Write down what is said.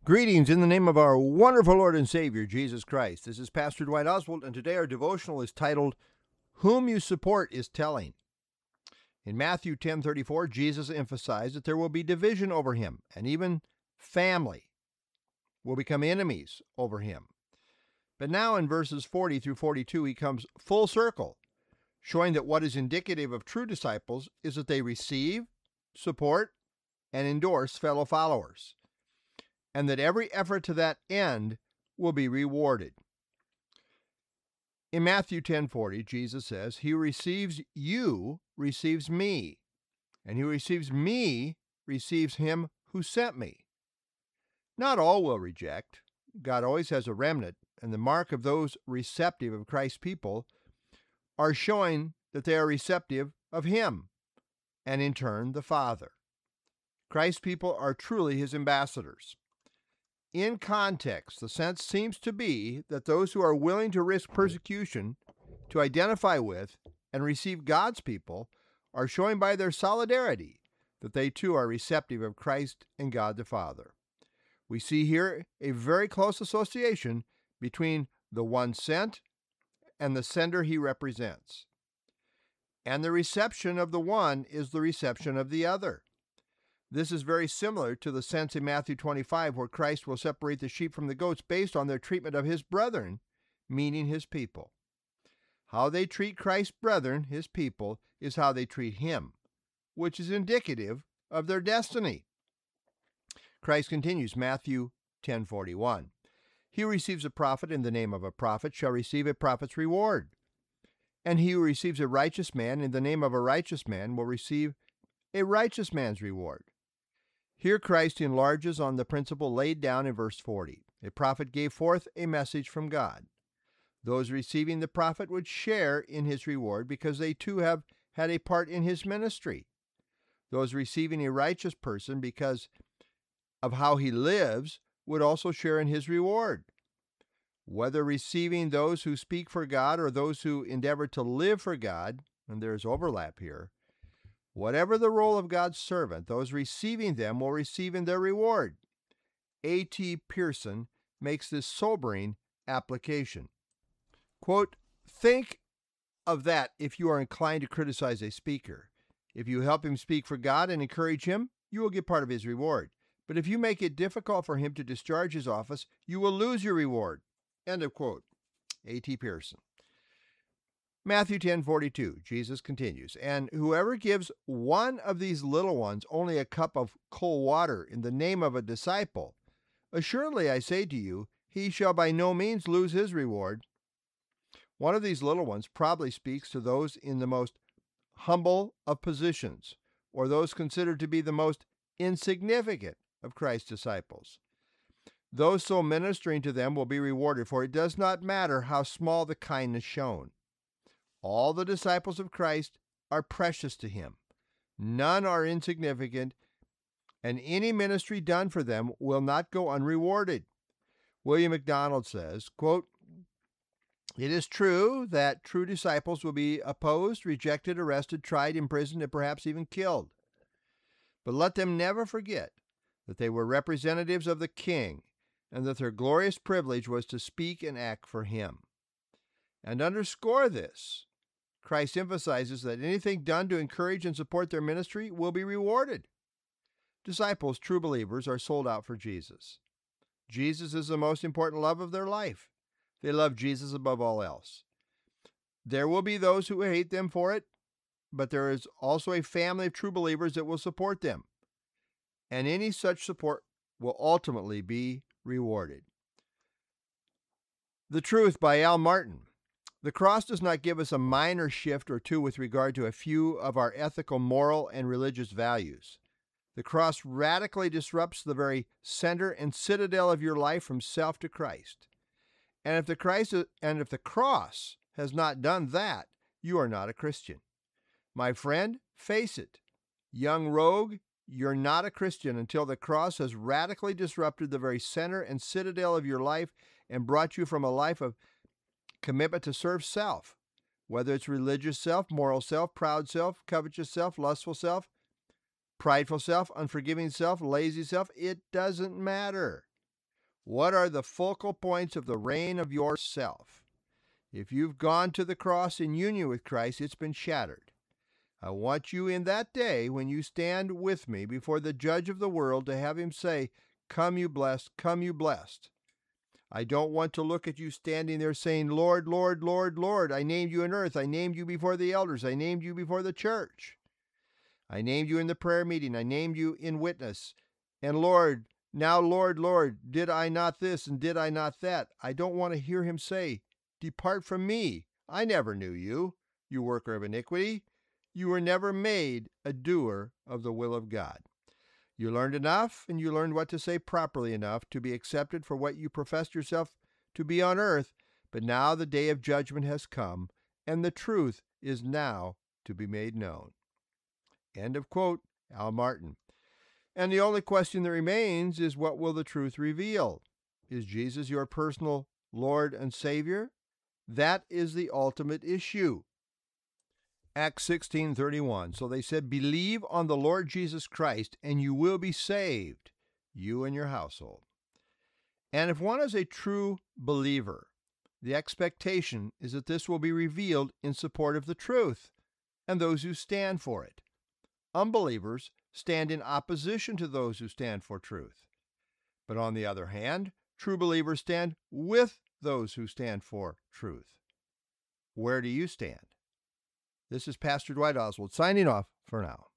Greetings in the name of our wonderful Lord and Savior, Jesus Christ. This is Pastor Dwight Oswald, and today our devotional is titled, Whom You Support is Telling. In Matthew 10:34, Jesus emphasized that there will be division over him, and even family will become enemies over him. But now in verses 40 through 42, he comes full circle, showing that what is indicative of true disciples is that they receive, support, and endorse fellow followers, and that every effort to that end will be rewarded. In Matthew 10:40, Jesus says, He who receives you receives me, and he who receives me receives him who sent me. Not all will reject. God always has a remnant, and the mark of those receptive of Christ's people are showing that they are receptive of Him, and in turn the Father. Christ's people are truly His ambassadors. In context, the sense seems to be that those who are willing to risk persecution to identify with and receive God's people are showing by their solidarity that they too are receptive of Christ and God the Father. We see here a very close association between the one sent and the sender he represents. And the reception of the one is the reception of the other. This is very similar to the sense in Matthew 25 where Christ will separate the sheep from the goats based on their treatment of his brethren, meaning his people. How they treat Christ's brethren, his people, is how they treat him, which is indicative of their destiny. Christ continues, Matthew 10:41. He who receives a prophet in the name of a prophet shall receive a prophet's reward. And he who receives a righteous man in the name of a righteous man will receive a righteous man's reward. Here Christ enlarges on the principle laid down in verse 40. A prophet gave forth a message from God. Those receiving the prophet would share in his reward because they too have had a part in his ministry. Those receiving a righteous person because of how he lives would also share in his reward. Whether receiving those who speak for God or those who endeavor to live for God, and there's overlap here, whatever the role of God's servant, those receiving them will receive in their reward. A.T. Pierson makes this sobering application. Quote, think of that if you are inclined to criticize a speaker. If you help him speak for God and encourage him, you will get part of his reward. But if you make it difficult for him to discharge his office, you will lose your reward. End of quote. A.T. Pierson. Matthew 10:42, Jesus continues, and whoever gives one of these little ones only a cup of cold water in the name of a disciple, assuredly I say to you, he shall by no means lose his reward. One of these little ones probably speaks to those in the most humble of positions, or those considered to be the most insignificant of Christ's disciples. Those so ministering to them will be rewarded, for it does not matter how small the kindness shown. All the disciples of Christ are precious to him. None are insignificant, and any ministry done for them will not go unrewarded. William MacDonald says, quote, it is true that true disciples will be opposed, rejected, arrested, tried, imprisoned, and perhaps even killed. But let them never forget that they were representatives of the King, and that their glorious privilege was to speak and act for him. And underscore this, Christ emphasizes that anything done to encourage and support their ministry will be rewarded. Disciples, true believers, are sold out for Jesus. Jesus is the most important love of their life. They love Jesus above all else. There will be those who hate them for it, but there is also a family of true believers that will support them. And any such support will ultimately be rewarded. The Truth by Al Martin. The cross does not give us a minor shift or two with regard to a few of our ethical, moral, and religious values. The cross radically disrupts the very center and citadel of your life from self to Christ. And if the cross has not done that, you are not a Christian. My friend, face it. Young rogue, you're not a Christian until the cross has radically disrupted the very center and citadel of your life and brought you from a life of commitment to serve self, whether it's religious self, moral self, proud self, covetous self, lustful self, prideful self, unforgiving self, lazy self, it doesn't matter. What are the focal points of the reign of yourself? If you've gone to the cross in union with Christ, it's been shattered. I want you in that day when you stand with me before the judge of the world to have him say, "Come, you blessed, come, you blessed." I don't want to look at you standing there saying, "Lord, Lord, Lord, Lord, I named you in earth. I named you before the elders. I named you before the church. I named you in the prayer meeting. I named you in witness. And Lord, now, Lord, Lord, did I not this and did I not that?" I don't want to hear him say, "Depart from me. I never knew you, you worker of iniquity. You were never made a doer of the will of God." You learned enough, and you learned what to say properly enough to be accepted for what you professed yourself to be on earth, but now the day of judgment has come, and the truth is now to be made known. End of quote, Al Martin. And the only question that remains is, what will the truth reveal? Is Jesus your personal Lord and Savior? That is the ultimate issue. Acts 16:31. So they said, "Believe on the Lord Jesus Christ, and you will be saved, you and your household." And if one is a true believer, the expectation is that this will be revealed in support of the truth and those who stand for it. Unbelievers stand in opposition to those who stand for truth. But on the other hand, true believers stand with those who stand for truth. Where do you stand? This is Pastor Dwight Oswald signing off for now.